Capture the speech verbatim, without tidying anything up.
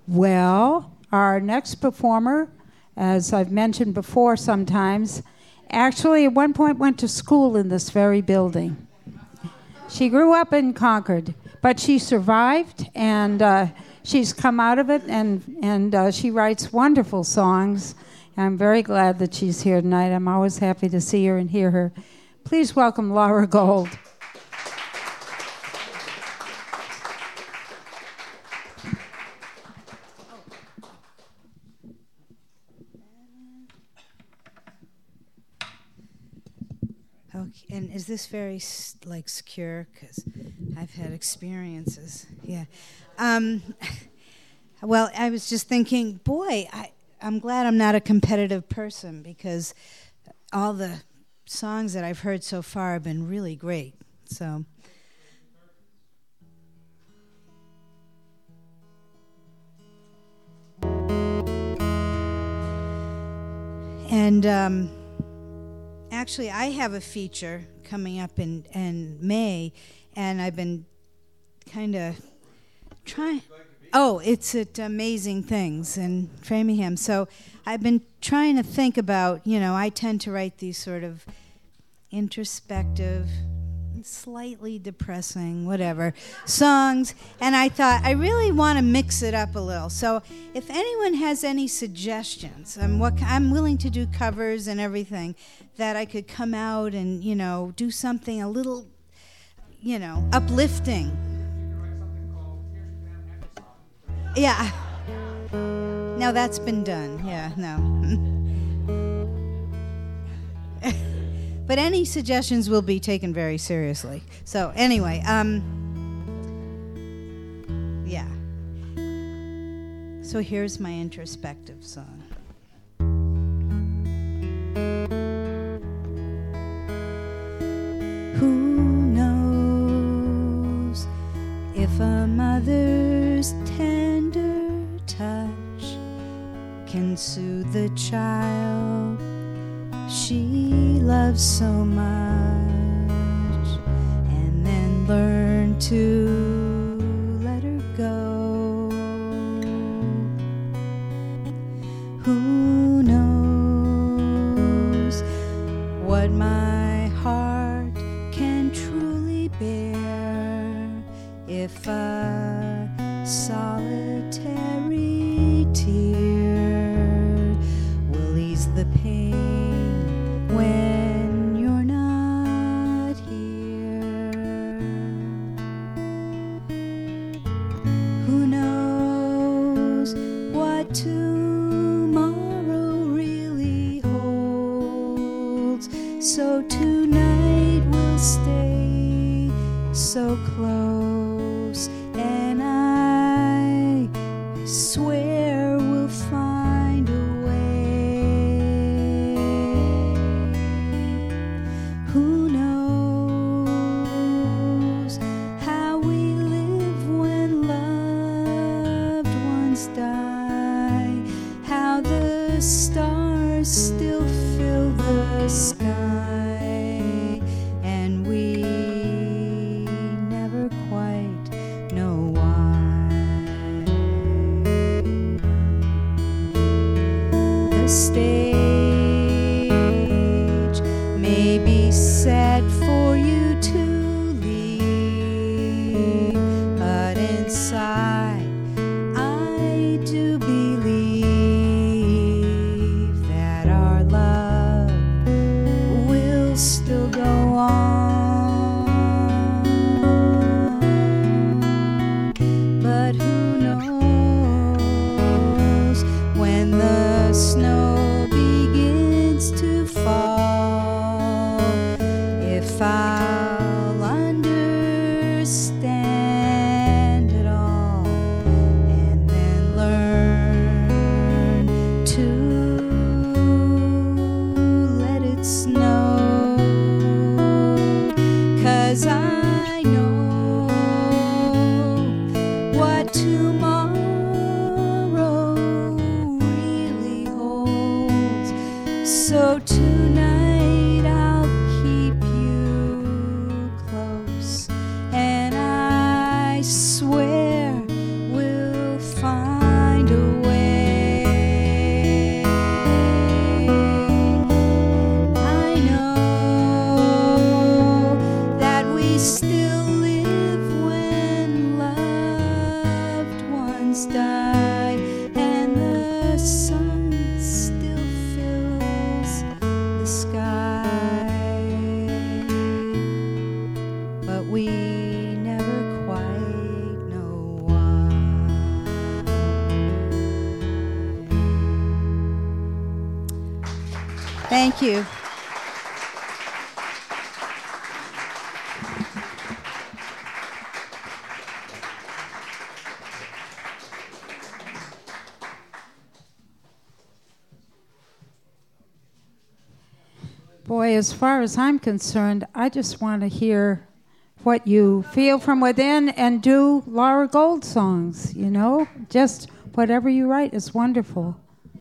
Well, our next performer, as I've mentioned before sometimes, actually at one point went to school in this very building. She grew up in Concord, but she survived, and uh, she's come out of it, and, and uh, she writes wonderful songs. I'm very glad that she's here tonight. I'm always happy to see her and hear her. Please welcome Laura Gold. Okay, and is this very like secure? Because I've had experiences. Yeah. Um, well, I was just thinking, boy, I, I'm glad I'm not a competitive person, because all the songs that I've heard so far have been really great. So. And um, actually, I have a feature coming up in, in May, and I've been kind of trying. Oh, it's at Amazing Things in Framingham. So I've been trying to think about, you know, I tend to write these sort of introspective, slightly depressing, whatever, songs, and I thought I really want to mix it up a little. So if anyone has any suggestions, I'm, what, I'm willing to do covers and everything, that I could come out and, you know, do something a little, you know, uplifting. Yeah. No, that's been done. Yeah, no. But any suggestions will be taken very seriously. So anyway, um, yeah. So here's my introspective song. Who knows if a mother's tender touch can soothe the child she loves so much, and then learn to let her go. Who knows what my heart can truly bear if a solitary tear will ease the pain when you're not here. Who knows what tomorrow really holds? So tonight we'll stay so close, and I, I swear we'll find a still fill the sky, and we never quite know why. The stage may be set for you to leave, but inside I do believe still go on, but who knows when the snow begins has died, and the sun still fills the sky, but we never quite know why. Thank you. Boy, as far as I'm concerned, I just want to hear what you feel from within and do Laura Gold songs, you know? Just whatever you write is wonderful.